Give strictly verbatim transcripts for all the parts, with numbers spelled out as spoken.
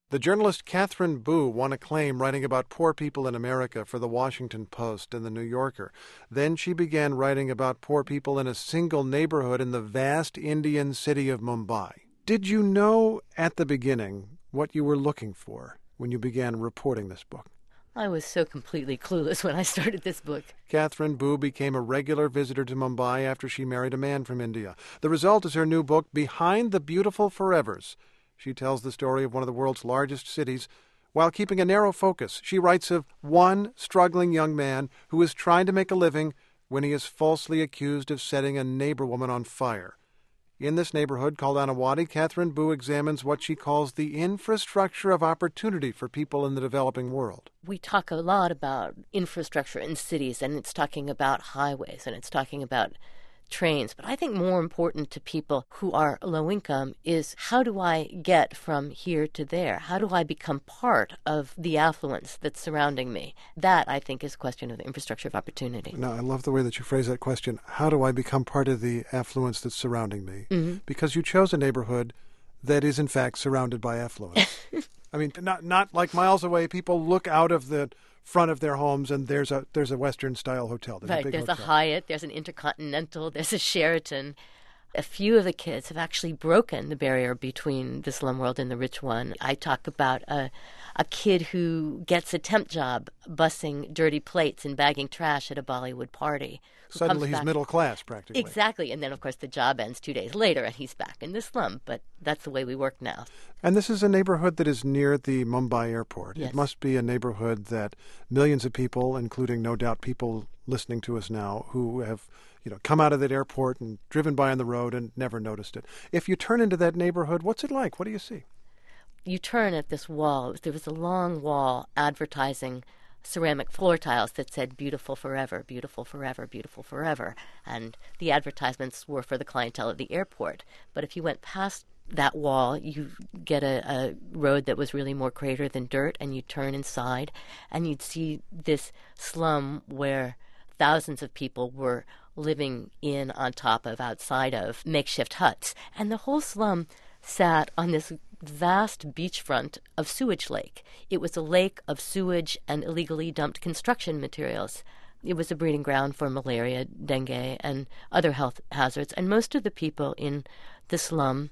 The journalist Catherine Boo won acclaim writing about poor people in America for the Washington Post and the New Yorker. Then she began writing about poor people in a single neighborhood in the vast Indian city of Mumbai. Did you know at the beginning what you were looking for when you began reporting this book? I was so completely clueless when I started this book. Catherine Boo became a regular visitor to Mumbai after she married a man from India. The result is her new book, Behind the Beautiful Forevers. She tells the story of one of the world's largest cities. While keeping a narrow focus, she writes of one struggling young man who is trying to make a living when he is falsely accused of setting a neighbor woman on fire. In this neighborhood called Anawadi, Catherine Boo examines what she calls the infrastructure of opportunity for people in the developing world. We talk a lot about infrastructure in cities, and it's talking about highways, and it's talking about trains. But I think more important to people who are low income is, how do I get from here to there? How do I become part of the affluence that's surrounding me? That, I think, is a question of the infrastructure of opportunity. Now, I love the way that you phrase that question. How do I become part of the affluence that's surrounding me? Mm-hmm. Because you chose a neighborhood that is, in fact, surrounded by affluence. I mean, not not like miles away. People look out of the front of their homes, and there's a there's a Western-style hotel. There's right, a big there's hotel. a Hyatt, there's an Intercontinental, there's a Sheraton. A few of the kids have actually broken the barrier between the slum world and the rich one. I talk about a, a kid who gets a temp job bussing dirty plates and bagging trash at a Bollywood party. Suddenly he's middle class, practically. Exactly. And then, of course, the job ends two days later and he's back in the slum. But that's the way we work now. And this is a neighborhood that is near the Mumbai airport. Yes. It must be a neighborhood that millions of people, including no doubt people listening to us now, who have you know, come out of that airport and driven by on the road and never noticed it. If you turn into that neighborhood, what's it like? What do you see? You turn at this wall. There was a long wall advertising ceramic floor tiles that said "Beautiful Forever, Beautiful Forever, Beautiful Forever." And the advertisements were for the clientele at the airport. But if you went past that wall, you get a, a road that was really more crater than dirt, and you turn inside, and you'd see this slum where thousands of people were living in, on top of, outside of makeshift huts. And the whole slum sat on this vast beachfront of sewage lake. It was a lake of sewage and illegally dumped construction materials. It was a breeding ground for malaria, dengue, and other health hazards. And most of the people in the slum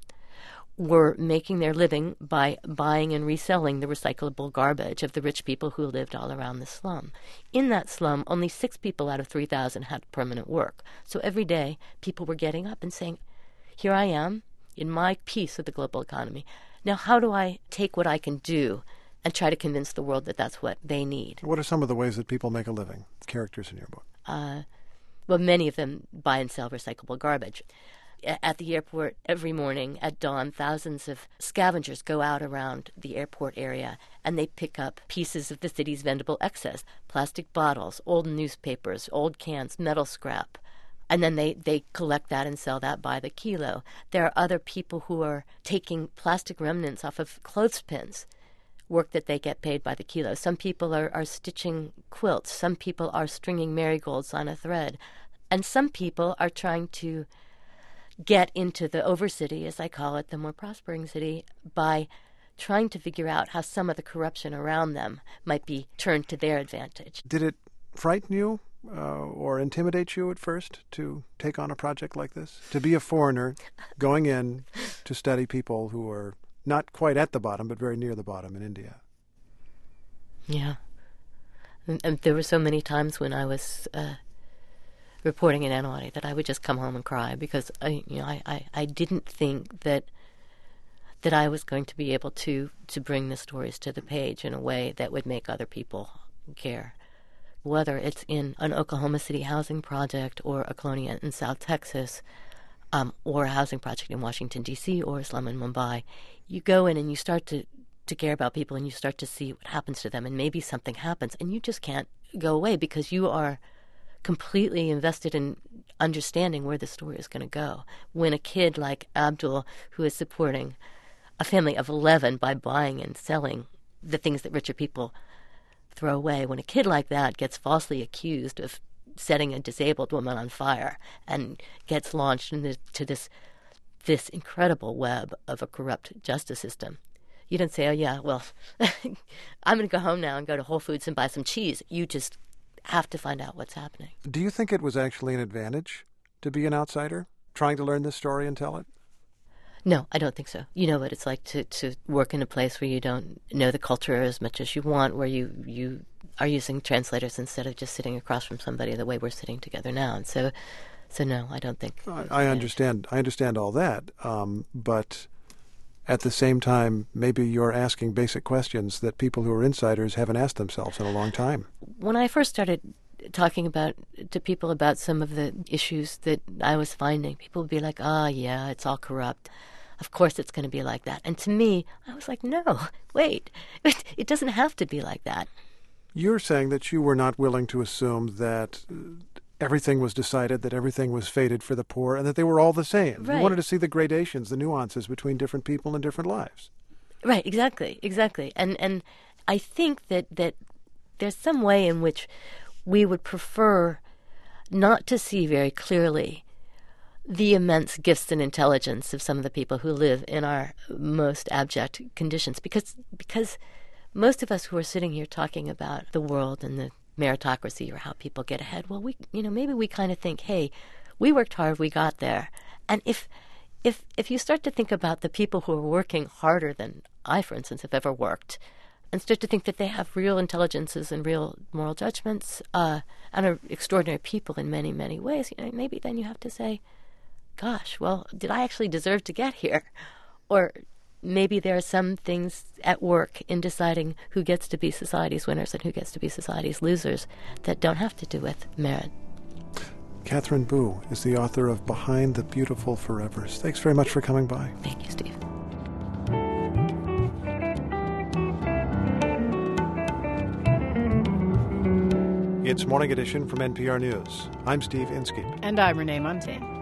were making their living by buying and reselling the recyclable garbage of the rich people who lived all around the slum. In that slum, only six people out of three thousand had permanent work. So every day, people were getting up and saying, here I am in my piece of the global economy. Now, how do I take what I can do and try to convince the world that that's what they need? What are some of the ways that people make a living, characters in your book? Uh, well, many of them buy and sell recyclable garbage. At the airport, every morning at dawn, thousands of scavengers go out around the airport area, and they pick up pieces of the city's vendable excess, plastic bottles, old newspapers, old cans, metal scrap. And then they, they collect that and sell that by the kilo. There are other people who are taking plastic remnants off of clothespins, work that they get paid by the kilo. Some people are, are stitching quilts. Some people are stringing marigolds on a thread. And some people are trying to get into the overcity, as I call it, the more prospering city, by trying to figure out how some of the corruption around them might be turned to their advantage. Did it frighten you uh, or intimidate you at first to take on a project like this? To be a foreigner going in to study people who are not quite at the bottom, but very near the bottom in India? Yeah. And, and there were so many times when I was Uh, reporting in Anawadi that I would just come home and cry because I, you know, I, I, I didn't think that that I was going to be able to, to bring the stories to the page in a way that would make other people care. Whether it's in an Oklahoma City housing project or a colonia in South Texas, um, or a housing project in Washington, D C, or a slum in Mumbai, you go in and you start to, to care about people and you start to see what happens to them, and maybe something happens and you just can't go away because you are completely invested in understanding where the story is going to go. When a kid like Abdul, who is supporting a family of eleven by buying and selling the things that richer people throw away, when a kid like that gets falsely accused of setting a disabled woman on fire and gets launched into this this incredible web of a corrupt justice system, You don't say, oh, yeah, well, I'm going to go home now and go to Whole Foods and buy some cheese. You just have to find out what's happening. Do you think it was actually an advantage to be an outsider, trying to learn this story and tell it? No, I don't think so. You know what it's like to, to work in a place where you don't know the culture as much as you want, where you, you are using translators instead of just sitting across from somebody the way we're sitting together now. And so, so no, I don't think. I, I understand. I understand all that, um, but at the same time, maybe you're asking basic questions that people who are insiders haven't asked themselves in a long time. When I first started talking about to people about some of the issues that I was finding, people would be like, "Ah, oh, yeah, it's all corrupt. Of course it's going to be like that." And to me, I was like, no, wait, it, it doesn't have to be like that. You're saying that you were not willing to assume that everything was decided, that everything was fated for the poor, and that they were all the same. Right. You wanted to see the gradations, the nuances between different people and different lives. Right, exactly, exactly. And and I think that, that there's some way in which we would prefer not to see very clearly the immense gifts and intelligence of some of the people who live in our most abject conditions. Because because most of us who are sitting here talking about the world and the meritocracy or how people get ahead, well, we you know, maybe we kind of think, hey, we worked hard, we got there. And if if if you start to think about the people who are working harder than I, for instance, have ever worked, and start to think that they have real intelligences and real moral judgments, uh, and are extraordinary people in many, many ways, you know, maybe then you have to say, gosh, well, did I actually deserve to get here? Or maybe there are some things at work in deciding who gets to be society's winners and who gets to be society's losers that don't have to do with merit. Katherine Boo is the author of Behind the Beautiful Forevers. Thanks very much for coming by. Thank you, Steve. It's Morning Edition from N P R News. I'm Steve Inskeep. And I'm Renee Montagne.